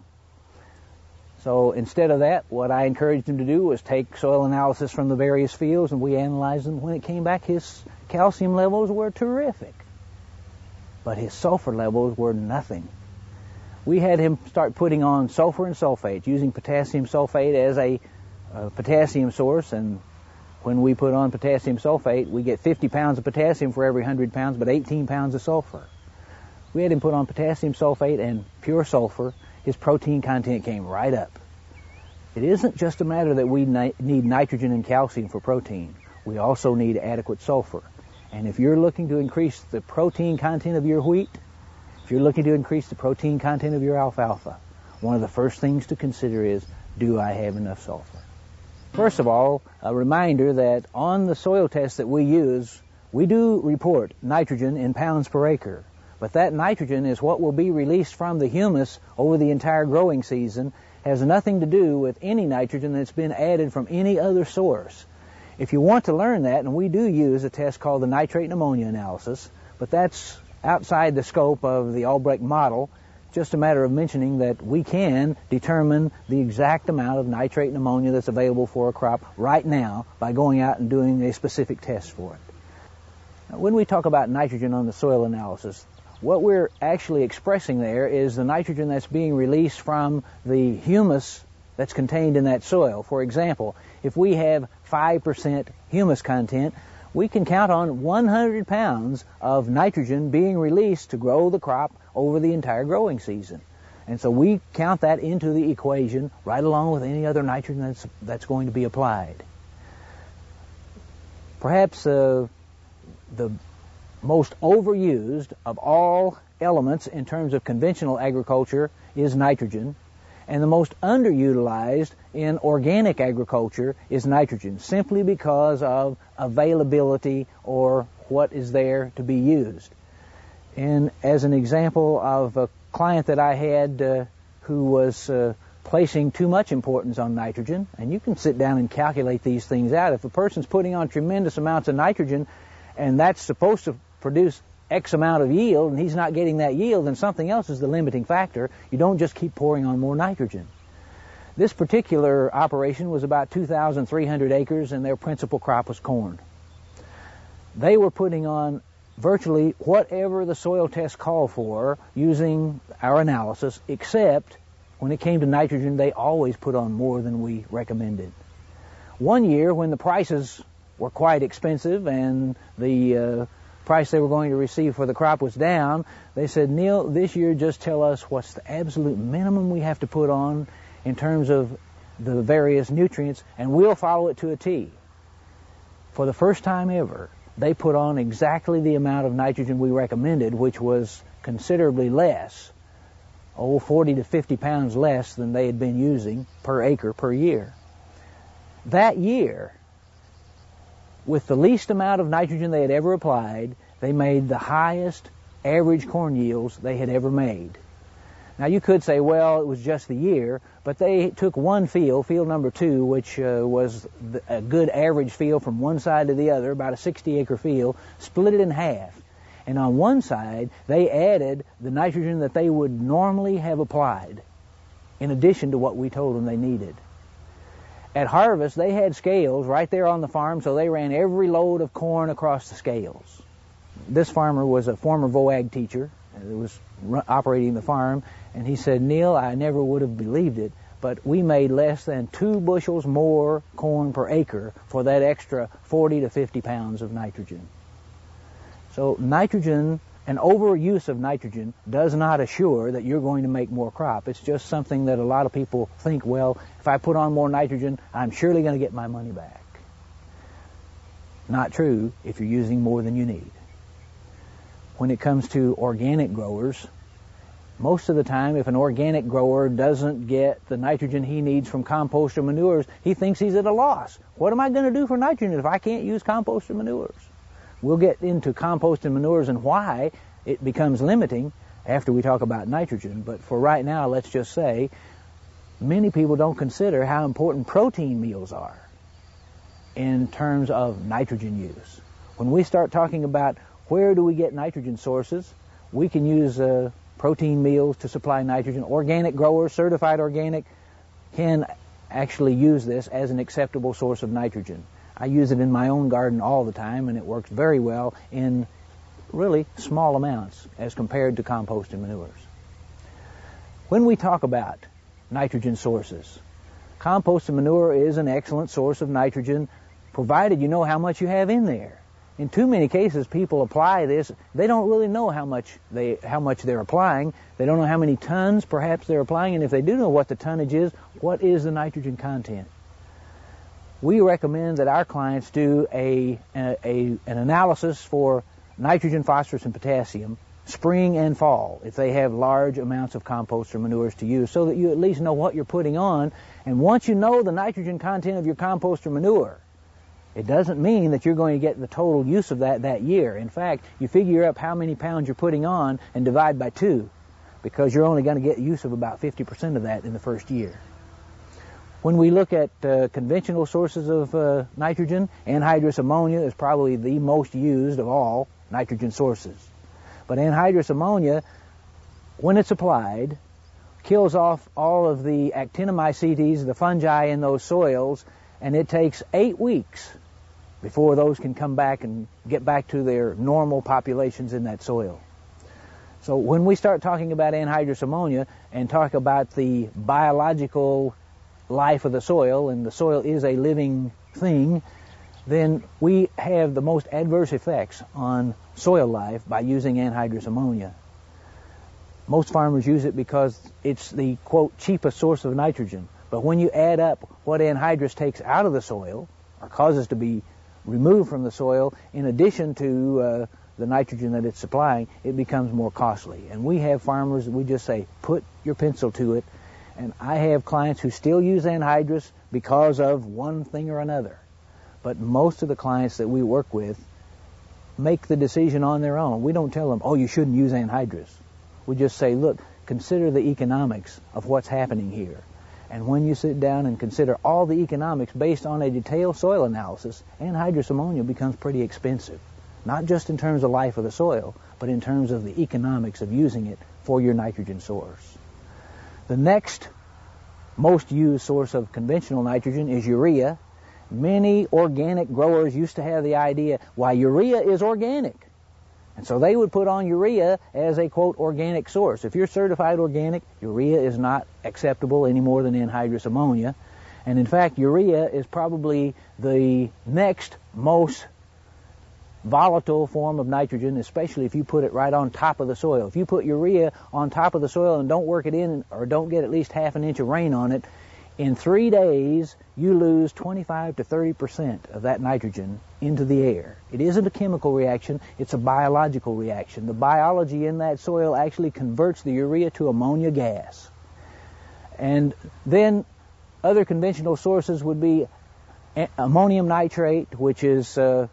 Speaker 3: So instead of that, what I encouraged him to do was take soil analysis from the various fields, and we analyzed them. When it came back, his calcium levels were terrific, but his sulfur levels were nothing. We had him start putting on sulfur and sulfate, using potassium sulfate as a potassium source, and when we put on potassium sulfate, we get 50 pounds of potassium for every 100 pounds, but 18 pounds of sulfur. We had him put on potassium sulfate and pure sulfur. His protein content came right up. It isn't just a matter that we need nitrogen and calcium for protein. We also need adequate sulfur. And if you're looking to increase the protein content of your wheat, if you're looking to increase the protein content of your alfalfa, one of the first things to consider is, do I have enough sulfur? First of all, a reminder that on the soil tests that we use, we do report nitrogen in pounds per acre. But that nitrogen is what will be released from the humus over the entire growing season, has nothing to do with any nitrogen that's been added from any other source. If you want to learn that, and we do use a test called the nitrate and ammonia analysis, but that's outside the scope of the Albrecht model, just a matter of mentioning that we can determine the exact amount of nitrate and ammonia that's available for a crop right now by going out and doing a specific test for it. Now, when we talk about nitrogen on the soil analysis, what we're actually expressing there is the nitrogen that's being released from the humus that's contained in that soil. For example, if we have 5% humus content, we can count on 100 pounds of nitrogen being released to grow the crop over the entire growing season. And so we count that into the equation right along with any other nitrogen that's going to be applied. Perhaps the most overused of all elements in terms of conventional agriculture is nitrogen, and the most underutilized in organic agriculture is nitrogen, simply because of availability or what is there to be used. And as an example of a client that I had who was placing too much importance on nitrogen, and you can sit down and calculate these things out. If a person's putting on tremendous amounts of nitrogen and that's supposed to produce X amount of yield and he's not getting that yield, then something else is the limiting factor. You don't just keep pouring on more nitrogen. This particular operation was about 2,300 acres and their principal crop was corn. They were putting on virtually whatever the soil test called for using our analysis, except when it came to nitrogen, they always put on more than we recommended. One year when the prices were quite expensive and the price they were going to receive for the crop was down, they said, Neil, this year just tell us what's the absolute minimum we have to put on in terms of the various nutrients, and we'll follow it to a T. For the first time ever, they put on exactly the amount of nitrogen we recommended, which was considerably less, 40 to 50 pounds less than they had been using per acre per year. That year, with the least amount of nitrogen they had ever applied, they made the highest average corn yields they had ever made. Now you could say, well, it was just the year, but they took one field number 2, which was a good average field from one side to the other, about a 60-acre field, split it in half. And on one side, they added the nitrogen that they would normally have applied, in addition to what we told them they needed. At harvest, they had scales right there on the farm, so they ran every load of corn across the scales. This farmer was a former VOAG teacher who was operating the farm, and he said, Neil, I never would have believed it, but we made less than 2 bushels more corn per acre for that extra 40 to 50 pounds of nitrogen. So nitrogen, an overuse of nitrogen, does not assure that you're going to make more crop. It's just something that a lot of people think, well, if I put on more nitrogen, I'm surely going to get my money back. Not true if you're using more than you need. When it comes to organic growers, most of the time, if an organic grower doesn't get the nitrogen he needs from compost or manures, he thinks he's at a loss. What am I going to do for nitrogen if I can't use compost or manures? We'll get into compost and manures and why it becomes limiting after we talk about nitrogen. But for right now, let's just say many people don't consider how important protein meals are in terms of nitrogen use. When we start talking about where do we get nitrogen sources, we can use protein meals to supply nitrogen. Organic growers, certified organic, can actually use this as an acceptable source of nitrogen. I use it in my own garden all the time, and it works very well in really small amounts as compared to compost and manures. When we talk about nitrogen sources, compost and manure is an excellent source of nitrogen, provided you know how much you have in there. In too many cases, people apply this. They don't really know how much they're applying. They don't know how many tons perhaps they're applying, and if they do know what the tonnage is, what is the nitrogen content? We recommend that our clients do an analysis for nitrogen, phosphorus, and potassium spring and fall if they have large amounts of compost or manures to use, so that you at least know what you're putting on. And once you know the nitrogen content of your compost or manure, it doesn't mean that you're going to get the total use of that year. In fact, you figure up how many pounds you're putting on and divide by 2, because you're only going to get use of about 50% of that in the first year. When we look at conventional sources of nitrogen, anhydrous ammonia is probably the most used of all nitrogen sources. But anhydrous ammonia, when it's applied, kills off all of the actinomycetes, the fungi in those soils, and it takes 8 weeks before those can come back and get back to their normal populations in that soil. So when we start talking about anhydrous ammonia and talk about the biological life of the soil, and the soil is a living thing, then we have the most adverse effects on soil life by using anhydrous ammonia. Most farmers use it because it's the, quote, cheapest source of nitrogen. But when you add up what anhydrous takes out of the soil, or causes to be removed from the soil, in addition to the nitrogen that it's supplying, it becomes more costly. And we have farmers that we just say, put your pencil to it. And I have clients who still use anhydrous because of one thing or another. But most of the clients that we work with make the decision on their own. We don't tell them, oh, you shouldn't use anhydrous. We just say, look, consider the economics of what's happening here. And when you sit down and consider all the economics based on a detailed soil analysis, anhydrous ammonia becomes pretty expensive. Not just in terms of life of the soil, but in terms of the economics of using it for your nitrogen source. The next most used source of conventional nitrogen is urea. Many organic growers used to have the idea, why, urea is organic. And so they would put on urea as a, quote, organic source. If you're certified organic, urea is not acceptable any more than anhydrous ammonia. And in fact, urea is probably the next most volatile form of nitrogen, especially if you put it right on top of the soil. If you put urea on top of the soil and don't work it in, or don't get at least half an inch of rain on it, in 3 days, you lose 25 to 30% of that nitrogen into the air. It isn't a chemical reaction, it's a biological reaction. The biology in that soil actually converts the urea to ammonia gas. And then other conventional sources would be ammonium nitrate, which is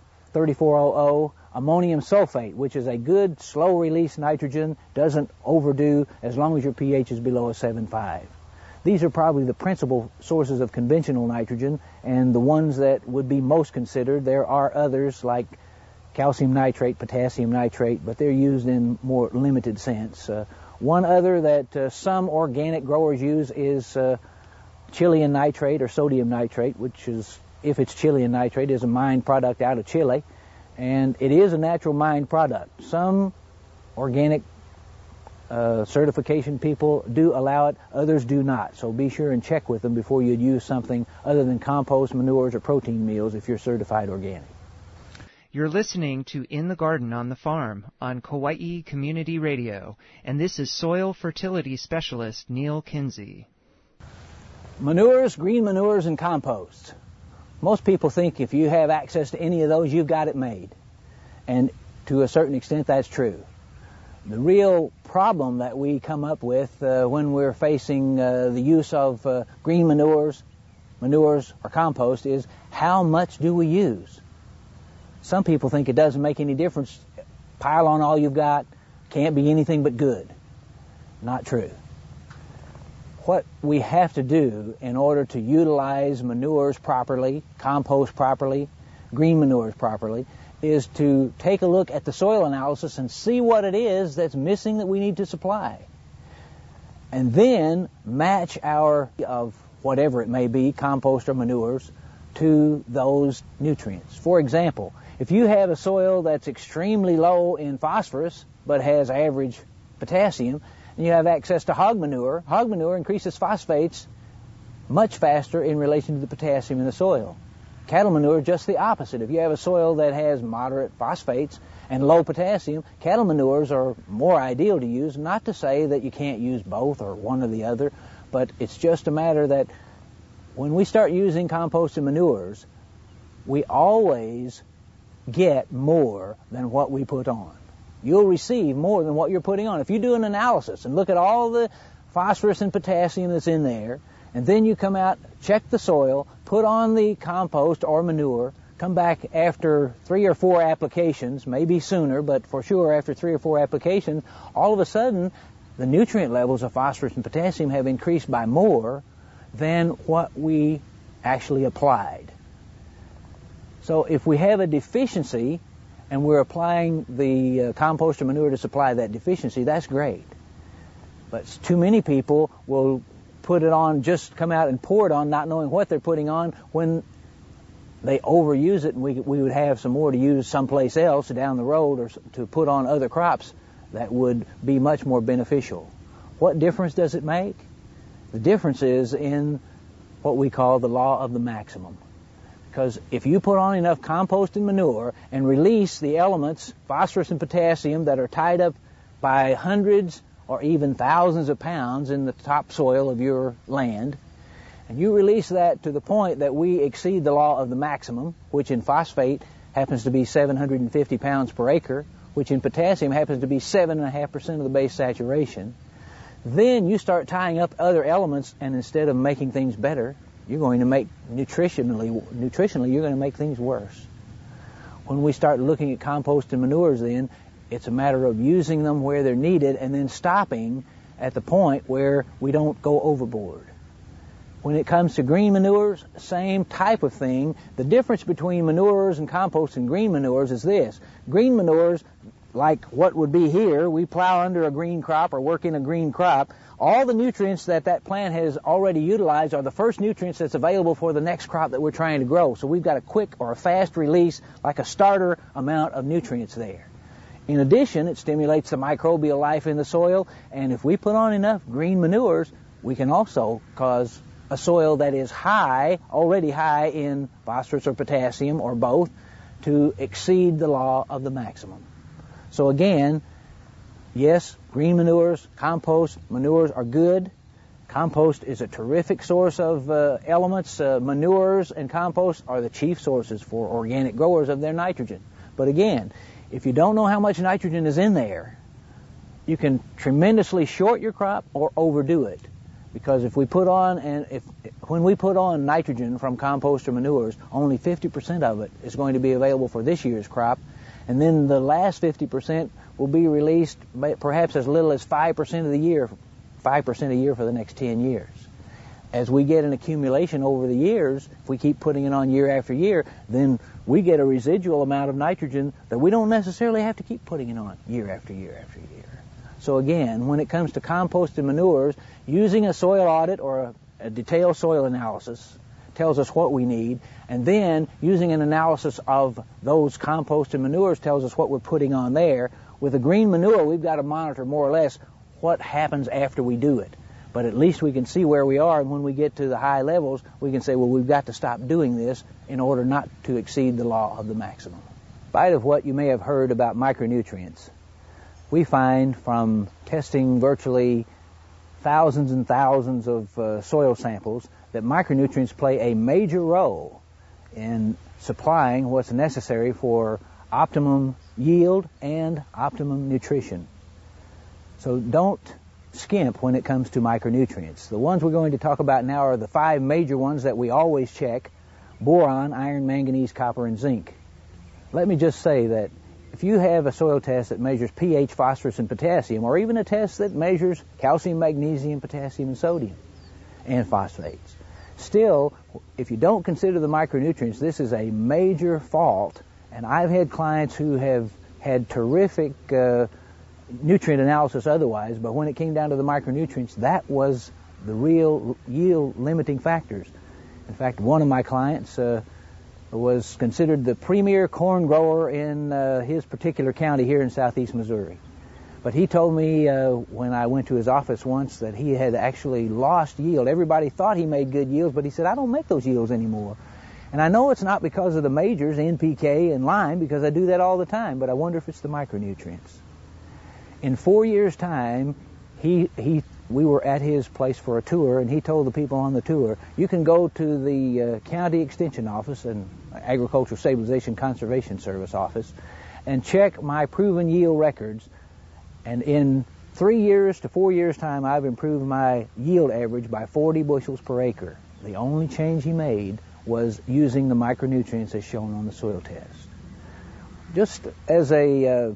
Speaker 3: 3400, ammonium sulfate, which is a good slow-release nitrogen, doesn't overdo as long as your pH is below a 7.5. These are probably the principal sources of conventional nitrogen, and the ones that would be most considered. There are others like calcium nitrate, potassium nitrate, but they're used in more limited sense. One other that some organic growers use is Chilean nitrate or sodium nitrate, which is, if it's Chilean nitrate, is a mined product out of Chile, and it is a natural mined product. Some organic certification people do allow it, others do not. So be sure and check with them before you'd use something other than compost, manures, or protein meals if you're certified organic.
Speaker 1: You're listening to In the Garden on the Farm on Kauai Community Radio, and this is soil fertility specialist Neil Kinsey.
Speaker 3: Manures, green manures, and compost. Most people think if you have access to any of those, you've got it made. And to a certain extent, that's true. The real problem that we come up with when we're facing the use of green manures, or compost is, how much do we use? Some people think it doesn't make any difference. Pile on all you've got, can't be anything but good. Not true. What we have to do in order to utilize manures properly, compost properly, green manures properly, is to take a look at the soil analysis and see what it is that's missing that we need to supply. And then match our, of whatever it may be, compost or manures, to those nutrients. For example, if you have a soil that's extremely low in phosphorus but has average potassium, and you have access to hog manure increases phosphates much faster in relation to the potassium in the soil. Cattle manure, just the opposite. If you have a soil that has moderate phosphates and low potassium, cattle manures are more ideal to use. Not to say that you can't use both or one or the other, but it's just a matter that when we start using compost and manures, we always get more than what we put on. You'll receive more than what you're putting on. If you do an analysis and look at all the phosphorus and potassium that's in there, and then you come out, check the soil, put on the compost or manure, come back after 3 or 4 applications, maybe sooner, but for sure after 3 or 4 applications, all of a sudden the nutrient levels of phosphorus and potassium have increased by more than what we actually applied. So if we have a deficiency and we're applying the compost or manure to supply that deficiency, that's great. But too many people will put it on, just come out and pour it on, not knowing what they're putting on. When they overuse it, and we would have some more to use someplace else down the road or to put on other crops, that would be much more beneficial. What difference does it make? The difference is in what we call the law of the maximum. Because if you put on enough compost and manure and release the elements, phosphorus and potassium, that are tied up by hundreds or even thousands of pounds in the topsoil of your land, and you release that to the point that we exceed the law of the maximum, which in phosphate happens to be 750 pounds per acre, which in potassium happens to be 7.5% of the base saturation, then you start tying up other elements, and instead of making things better, you're going to make nutritionally you're going to make things worse. When we start looking at compost and manures, then it's a matter of using them where they're needed and then stopping at the point where we don't go overboard. When it comes to green manures, same type of thing. The difference between manures and compost and green manures is this. Green manures, like what would be here, we plow under a green crop or work in a green crop. All the nutrients that plant has already utilized are the first nutrients that's available for the next crop that we're trying to grow. So we've got a quick or a fast release, like a starter amount of nutrients there. In addition, it stimulates the microbial life in the soil, and if we put on enough green manures, we can also cause a soil that is already high in phosphorus or potassium or both, to exceed the law of the maximum. So again, yes, green manures, compost, manures are good. Compost is a terrific source of elements. Manures and compost are the chief sources for organic growers of their nitrogen. But again, if you don't know how much nitrogen is in there, you can tremendously short your crop or overdo it. Because when we put on nitrogen from compost or manures, only 50% of it is going to be available for this year's crop, and then the last 50% will be released perhaps as little as 5% of the year, 5% a year for the next 10 years. As we get an accumulation over the years, if we keep putting it on year after year, then we get a residual amount of nitrogen that we don't necessarily have to keep putting it on year after year after year. So again, when it comes to compost and manures, using a soil audit or a detailed soil analysis tells us what we need, and then using an analysis of those compost and manures tells us what we're putting on there. With a green manure, we've got to monitor more or less what happens after we do it. But at least we can see where we are, and when we get to the high levels, we can say, well, we've got to stop doing this in order not to exceed the law of the maximum. In spite of what you may have heard about micronutrients, we find from testing virtually thousands and thousands of soil samples that micronutrients play a major role in supplying what's necessary for optimum yield and optimum nutrition. So don't skimp when it comes to micronutrients. The ones we're going to talk about now are the 5 major ones that we always check: boron, iron, manganese, copper, and zinc. Let me just say that if you have a soil test that measures pH, phosphorus, and potassium, or even a test that measures calcium, magnesium, potassium, and sodium, and phosphates, still, if you don't consider the micronutrients, this is a major fault. And I've had clients who have had terrific nutrient analysis otherwise, but when it came down to the micronutrients, that was the real yield limiting factors. In fact, one of my clients was considered the premier corn grower in his particular county here in southeast Missouri. But he told me when I went to his office once that he had actually lost yield. Everybody thought he made good yields, but he said, I don't make those yields anymore. And I know it's not because of the majors, NPK and lime, because I do that all the time, but I wonder if it's the micronutrients. In 4 years' time, we were at his place for a tour, and he told the people on the tour, you can go to the county extension office and Agricultural Stabilization Conservation Service office and check my proven yield records, and in 3 years to 4 years' time, I've improved my yield average by 40 bushels per acre. The only change he made was using the micronutrients as shown on the soil test. Just as a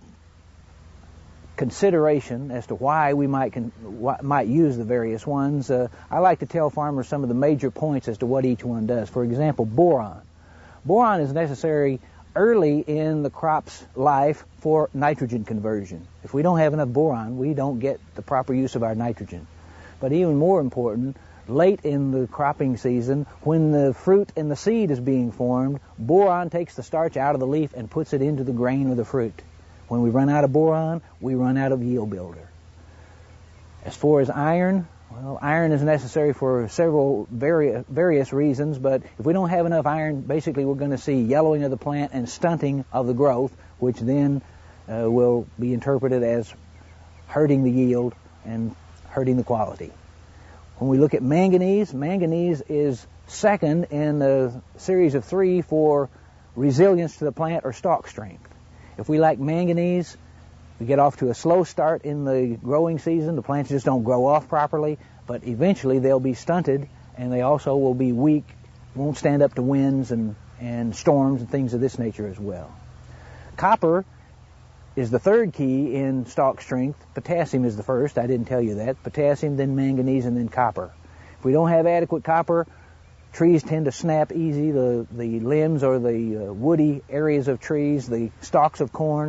Speaker 3: consideration as to why we might use the various ones, I like to tell farmers some of the major points as to what each one does. For example, boron. Boron is necessary early in the crop's life for nitrogen conversion. If we don't have enough boron, we don't get the proper use of our nitrogen. But even more important, late in the cropping season, when the fruit and the seed is being formed, boron takes the starch out of the leaf and puts it into the grain of the fruit. When we run out of boron, we run out of yield builder. As far as iron, Well, iron is necessary for several various reasons, but if we don't have enough iron, basically we're going to see yellowing of the plant and stunting of the growth, which then will be interpreted as hurting the yield and hurting the quality. When we look at manganese, manganese is second in the series of 3 for resilience to the plant or stalk strength. If we lack manganese, we get off to a slow start in the growing season. The plants just don't grow off properly, but eventually they'll be stunted, and they also will be weak, won't stand up to winds and storms and things of this nature as well. Copper is the third key in stalk strength. Potassium is the first. I didn't tell you that. Potassium, then manganese, and then copper. If we don't have adequate copper, trees tend to snap easy. The limbs or the woody areas of trees, the stalks of corn.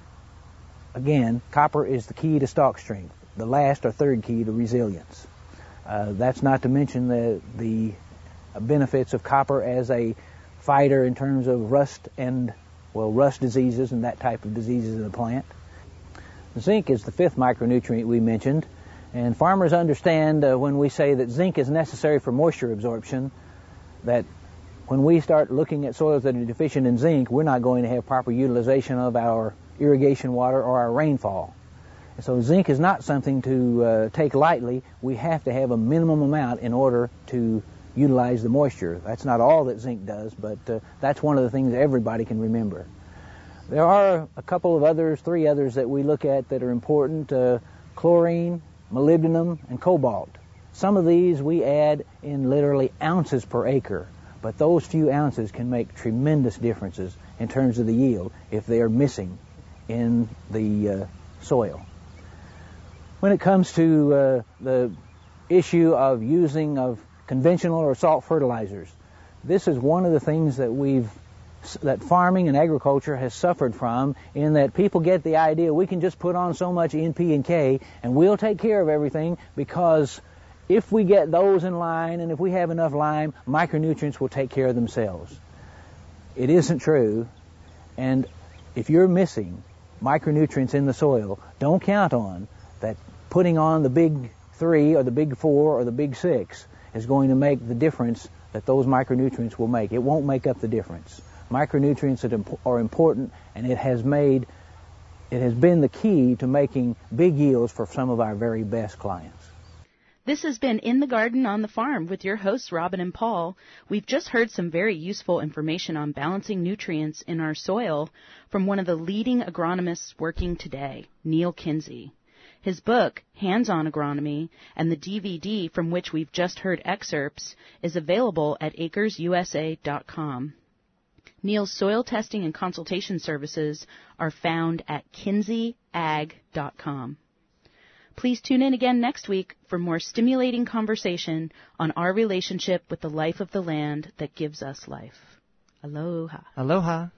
Speaker 3: Again, copper is the key to stalk strength, the last or third key to resilience. That's not to mention the benefits of copper as a fighter in terms of rust diseases and that type of diseases in the plant. Zinc is the fifth micronutrient we mentioned, and farmers understand when we say that zinc is necessary for moisture absorption, that when we start looking at soils that are deficient in zinc, we're not going to have proper utilization of our irrigation water or our rainfall. So zinc is not something to take lightly. We have to have a minimum amount in order to utilize the moisture. That's not all that zinc does, but that's one of the things everybody can remember. There are a couple of others, 3 others that we look at that are important: chlorine, molybdenum, and cobalt. Some of these we add in literally ounces per acre, but those few ounces can make tremendous differences in terms of the yield if they are missing in the soil. When it comes to the issue of using of conventional or salt fertilizers, this is one of the things that farming and agriculture has suffered from, in that people get the idea we can just put on so much NP and K and we'll take care of everything, because if we get those in line and if we have enough lime, micronutrients will take care of themselves. It isn't true, and if you're missing micronutrients in the soil, don't count on that putting on the big 3 or the big 4 or the big 6 is going to make the difference that those micronutrients will make. It won't make up the difference. Micronutrients are important, and it has been the key to making big yields for some of our very best clients.
Speaker 2: This has been In the Garden on the Farm with your hosts, Robin and Paul. We've just heard some very useful information on balancing nutrients in our soil from one of the leading agronomists working today, Neal Kinsey. His book, Hands-on Agronomy, and the DVD from which we've just heard excerpts is available at acresusa.com. Neal's soil testing and consultation services are found at kinseyag.com. Please tune in again next week for more stimulating conversation on our relationship with the life of the land that gives us life. Aloha.
Speaker 1: Aloha.